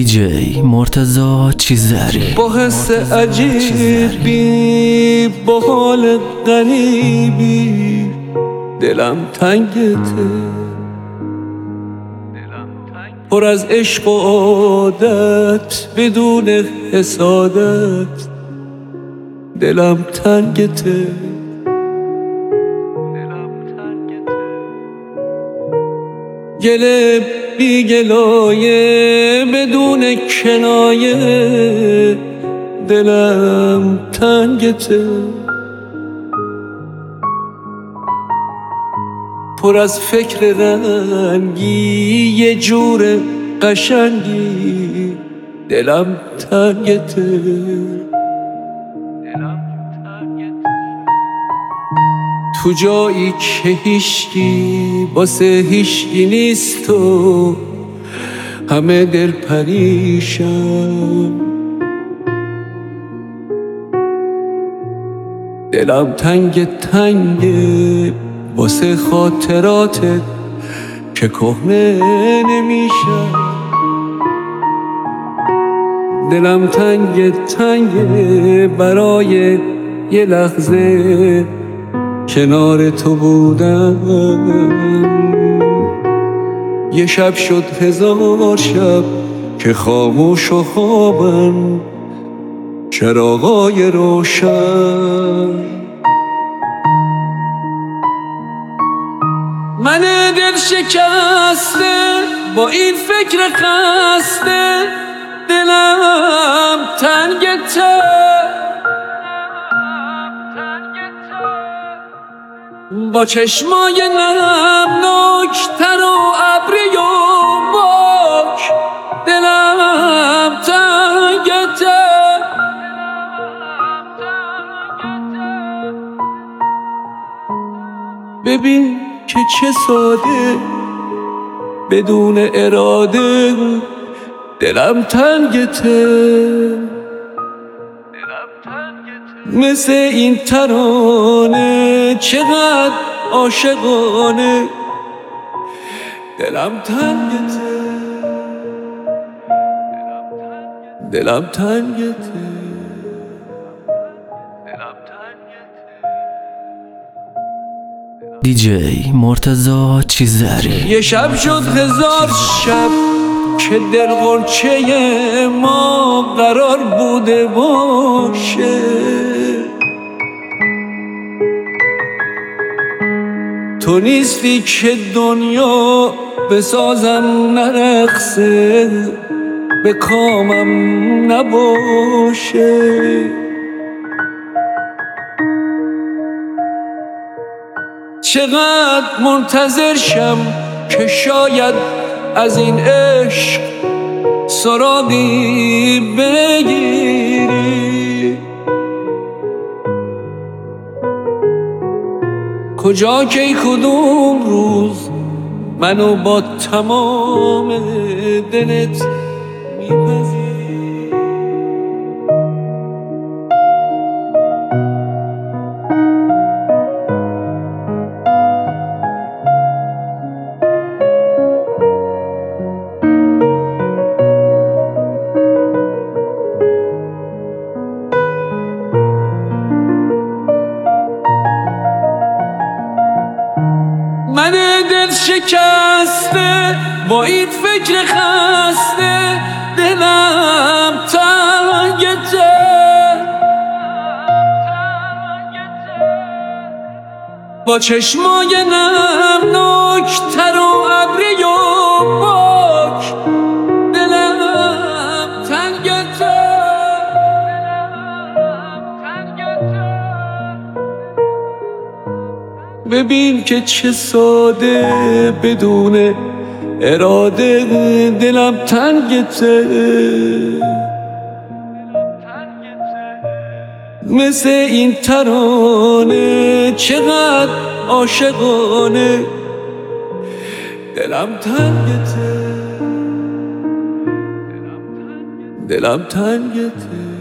دیجی مرتضی چیزری با حس عجیبی، با حال غریبی دلم تنگته، پر از عشق و عادت بدون حسادت دلم تنگته. گله بی گلایه بدون کنایه دلم تنگته، پر از فکر رنگی یه جور قشنگی دلم تنگته. تو جایی که هیشگی واسه هیشگی نیست و همه دل پریشن، دلم تنگ تنگه واسه خاطراتت که کهنه نمیشن، دلم تنگ تنگه برای یه لحظه کنار تو بودم. یه شب شد 1000 شب که خاموش و خوابن چراغای روشن. من دل شکسته با این فکر خسته دلم تنگته، با چشمای نمناک تر و ابری و باک دلم تنگته. ببین که چه ساده بدون اراده دلم تنگته، مثل این ترانه چقدر عاشقانه دلم تنگته، دلم تنگته. دیجی مرتضی چیزری. یه شب شد 1000 شب که دل غنچه ما قرار بوده باشه، تو نیستی که دنیا بسازم نرقصه به کامم نباشه. چقدر منتظر شم که شاید از این عشق سراغی بگیری، کجا کی کدوم روز منو با تمام دلت میپذیری. من دل شکسته با این فکر خسته دلم تنگته، با چشمای نمناک تر و ابری و باک دلم تنگته. ببین که چه ساده بدون اراده دلم تنگته، مثل این ترانه چقدر عاشقانه دلم تنگته، دلم تنگته.